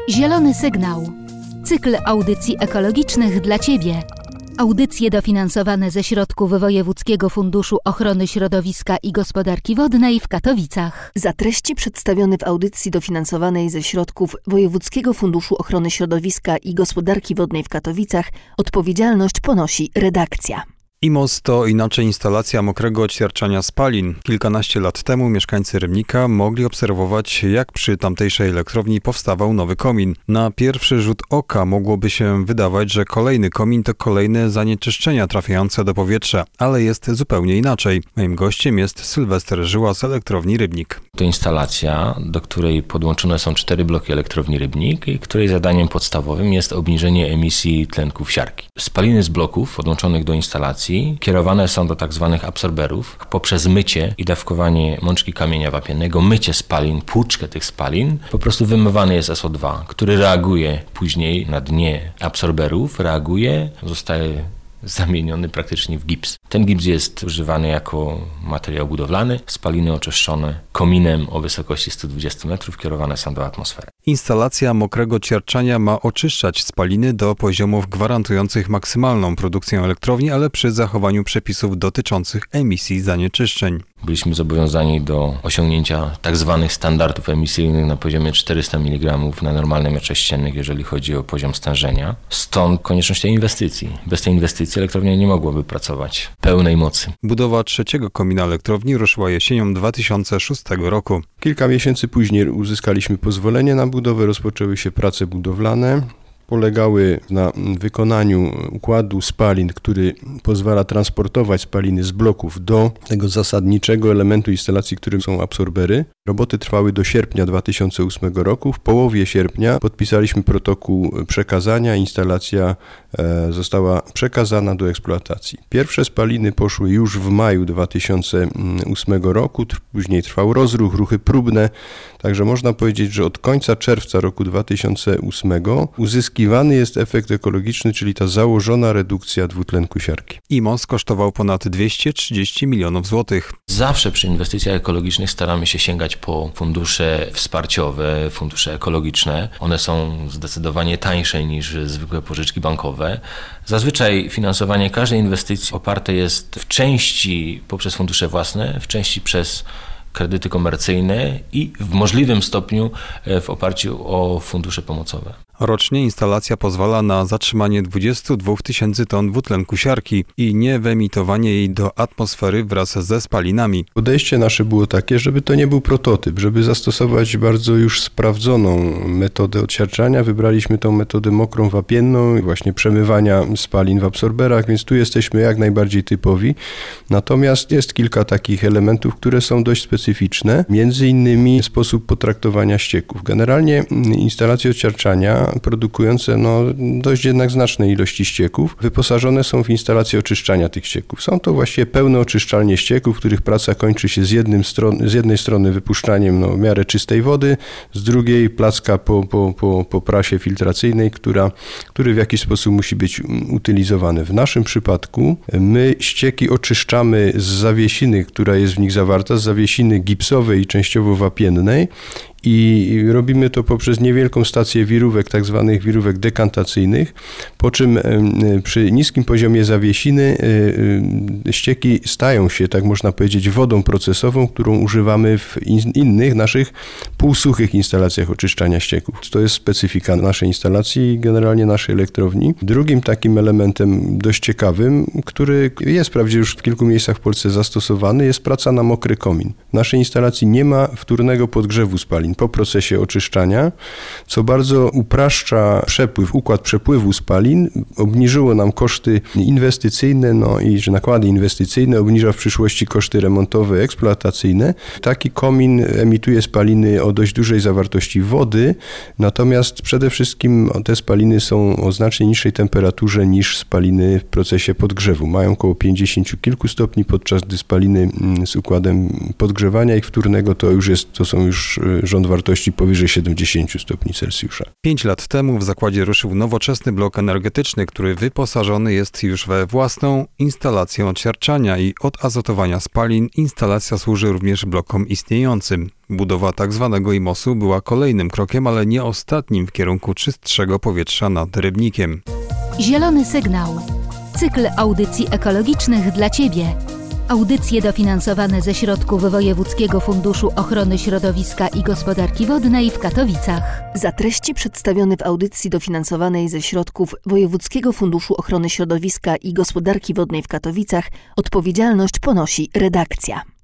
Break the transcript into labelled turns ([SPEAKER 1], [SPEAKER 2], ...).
[SPEAKER 1] Zielony sygnał. Cykl audycji ekologicznych dla Ciebie. Audycje dofinansowane ze środków Wojewódzkiego Funduszu Ochrony Środowiska i Gospodarki Wodnej w Katowicach.
[SPEAKER 2] Za treści przedstawione w audycji dofinansowanej ze środków Wojewódzkiego Funduszu Ochrony Środowiska i Gospodarki Wodnej w Katowicach odpowiedzialność ponosi redakcja.
[SPEAKER 3] IMOS to inaczej instalacja mokrego odświerczania spalin. Kilkanaście lat temu mieszkańcy Rybnika mogli obserwować, jak przy tamtejszej elektrowni powstawał nowy komin. Na pierwszy rzut oka mogłoby się wydawać, że kolejny komin to kolejne zanieczyszczenia trafiające do powietrza, ale jest zupełnie inaczej. Moim gościem jest Sylwester Żyła z elektrowni Rybnik.
[SPEAKER 4] To instalacja, do której podłączone są 4 bloki elektrowni Rybnik i której zadaniem podstawowym jest obniżenie emisji tlenków siarki. Spaliny z bloków podłączonych do instalacji kierowane są do tak zwanych absorberów poprzez mycie i dawkowanie mączki kamienia wapiennego, mycie spalin, płuczkę tych spalin. Po prostu wymywany jest SO2, który reaguje później na dnie absorberów, zostaje zamieniony praktycznie w gips. Ten gips jest używany jako materiał budowlany. Spaliny oczyszczone kominem o wysokości 120 metrów kierowane są do atmosfery.
[SPEAKER 3] Instalacja mokrego odświerczania ma oczyszczać spaliny do poziomów gwarantujących maksymalną produkcję elektrowni, ale przy zachowaniu przepisów dotyczących emisji zanieczyszczeń.
[SPEAKER 4] Byliśmy zobowiązani do osiągnięcia tak zwanych standardów emisyjnych na poziomie 400 mg na normalny metr sześcienny, jeżeli chodzi o poziom stężenia. Stąd konieczność tej inwestycji. Bez tej inwestycji elektrownia nie mogłaby pracować w pełnej mocy.
[SPEAKER 3] Budowa trzeciego komina elektrowni ruszyła jesienią 2006 roku.
[SPEAKER 5] Kilka miesięcy później uzyskaliśmy pozwolenie na budowę, rozpoczęły się prace budowlane. Polegały na wykonaniu układu spalin, który pozwala transportować spaliny z bloków do tego zasadniczego elementu instalacji, którym są absorbery. Roboty trwały do sierpnia 2008 roku. W połowie sierpnia podpisaliśmy protokół przekazania. Instalacja została przekazana do eksploatacji. Pierwsze spaliny poszły już w maju 2008 roku. Później trwał rozruch, ruchy próbne. Także można powiedzieć, że od końca czerwca roku 2008 uzyskiwany jest efekt ekologiczny, czyli ta założona redukcja dwutlenku siarki.
[SPEAKER 3] IMOS kosztował ponad 230 milionów złotych.
[SPEAKER 4] Zawsze przy inwestycjach ekologicznych staramy się sięgać po fundusze wsparciowe, fundusze ekologiczne. One są zdecydowanie tańsze niż zwykłe pożyczki bankowe. Zazwyczaj finansowanie każdej inwestycji oparte jest w części poprzez fundusze własne, w części przez kredyty komercyjne i w możliwym stopniu w oparciu o fundusze pomocowe.
[SPEAKER 3] Rocznie instalacja pozwala na zatrzymanie 22 tysięcy ton dwutlenku siarki i niewyemitowanie jej do atmosfery wraz ze spalinami.
[SPEAKER 5] Podejście nasze było takie, żeby to nie był prototyp, żeby zastosować bardzo już sprawdzoną metodę odsiarczania. Wybraliśmy tą metodę mokrą wapienną i właśnie przemywania spalin w absorberach, więc tu jesteśmy jak najbardziej typowi. Natomiast jest kilka takich elementów, które są dość specyficzne, między innymi sposób potraktowania ścieków. Generalnie instalacje odsiarczania produkujące dość jednak znaczne ilości ścieków, wyposażone są w instalacje oczyszczania tych ścieków. Są to właściwie pełne oczyszczalnie ścieków, których praca kończy się z jednej strony wypuszczaniem w miarę czystej wody, z drugiej placka po prasie filtracyjnej, który w jakiś sposób musi być utylizowany. W naszym przypadku my ścieki oczyszczamy z zawiesiny, która jest w nich zawarta, z zawiesiny gipsowej i częściowo wapiennej, i robimy to poprzez niewielką stację wirówek, tak zwanych wirówek dekantacyjnych, po czym przy niskim poziomie zawiesiny ścieki stają się, tak można powiedzieć, wodą procesową, którą używamy w innych naszych półsuchych instalacjach oczyszczania ścieków. To jest specyfika naszej instalacji i generalnie naszej elektrowni. Drugim takim elementem dość ciekawym, który jest wprawdzie już w kilku miejscach w Polsce zastosowany, jest praca na mokry komin. W naszej instalacji nie ma wtórnego podgrzewu spalin po procesie oczyszczania, co bardzo upraszcza układ przepływu spalin, obniżyło nam koszty inwestycyjne, i nakłady inwestycyjne, obniża w przyszłości koszty remontowe, eksploatacyjne. Taki komin emituje spaliny o dość dużej zawartości wody, natomiast przede wszystkim te spaliny są o znacznie niższej temperaturze niż spaliny w procesie podgrzewu. Mają około 50 kilku stopni, podczas gdy spaliny z układem podgrzewania ich wtórnego to są już rządy prąd wartości powyżej 70 stopni Celsjusza.
[SPEAKER 3] 5 lat temu w zakładzie ruszył nowoczesny blok energetyczny, który wyposażony jest już we własną instalację odsiarczania i odazotowania spalin. Instalacja służy również blokom istniejącym. Budowa tzw. IMOS-u była kolejnym krokiem, ale nie ostatnim w kierunku czystszego powietrza nad Rybnikiem.
[SPEAKER 1] Zielony sygnał. Cykl audycji ekologicznych dla Ciebie. Audycje dofinansowane ze środków Wojewódzkiego Funduszu Ochrony Środowiska i Gospodarki Wodnej w Katowicach.
[SPEAKER 2] Za treści przedstawione w audycji dofinansowanej ze środków Wojewódzkiego Funduszu Ochrony Środowiska i Gospodarki Wodnej w Katowicach odpowiedzialność ponosi redakcja.